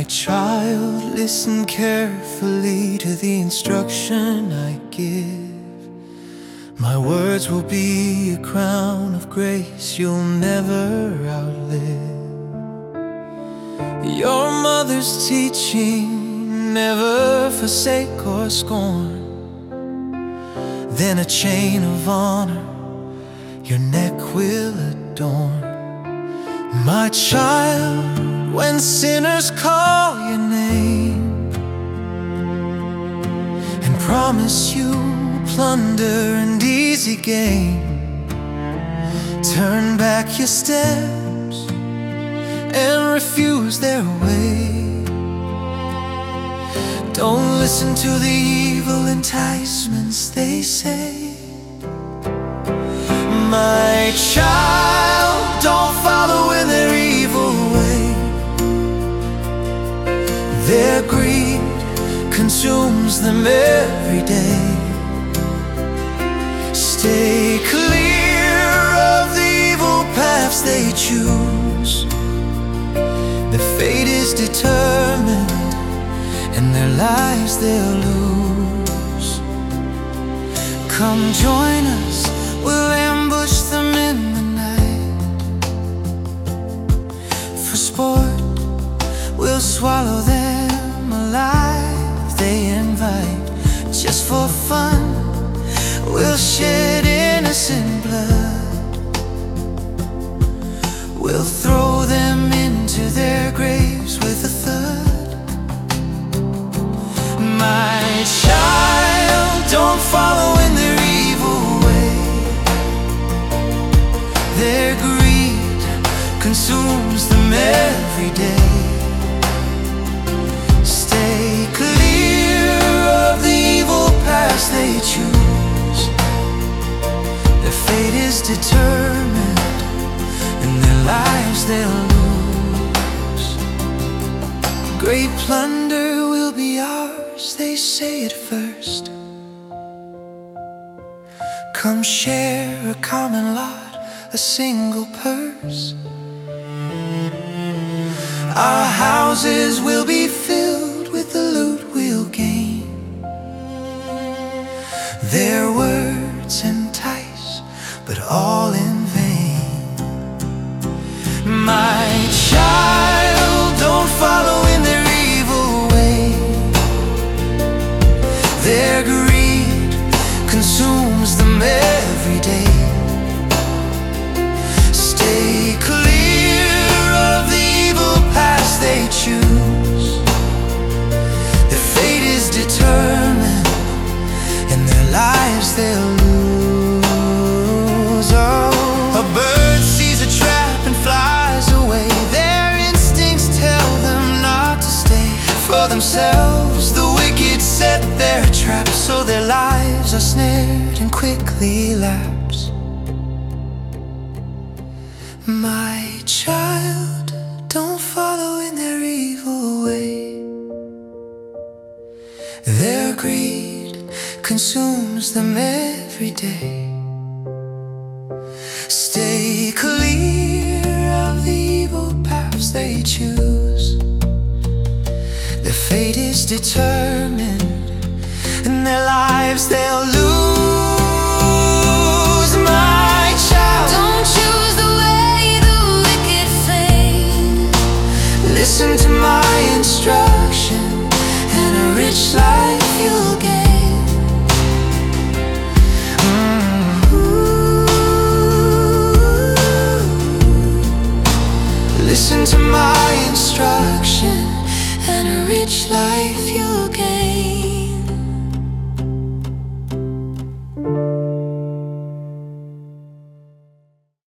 child, listen carefully to the instruction I give. My words will be a crown of grace you'll never outlive. Your mother's teaching, never forsake or scorn. Then a chain of honor your neck will adorn. My child, when sinners call your name and promise you plunder and easy gain, turn back your steps and refuse their way. Don't listen to the evil enticements they say. My child, don't follow in their evil way. Their greed consumes them every day. Stay clear of the evil paths they choose. Their fate is determined and their lives they'll lose. Come join us, we'll ambush them in the night. For sport, we'll swallow them alive. They invite, just for fun, we'll shed innocent blood. We'll throw them into their graves with a thud. My child, don't follow in their evil way. Their greed consumes them every day. Stay clear of the evil paths they choose. Their fate is determined and their lives they'll lose. Great plunder will be ours, they say at first. Come share a common lot, a single purse. Our houses will be filled with the loot we'll gain. Their words entice, but all in vain. My child, don't follow in their evil way. Their greed consumes them every day. Stay clear of the evil paths they choose. Their fate is determined and their lives they'll lose. Oh, a bird sees a trap and flies away. Their instincts tell them not to stay. For themselves the wicked set their traps, so their lives are snared and quickly lapse. My child, don't follow in their evil way. Their greed consumes them every day. Stay clear of the evil paths they choose. Their fate is determined and their lives they'll lose. My child, don't choose the way the wicked feign. Listen to my instruction and a rich life you'll gain. Listen to my instruction and a rich life you'll gain.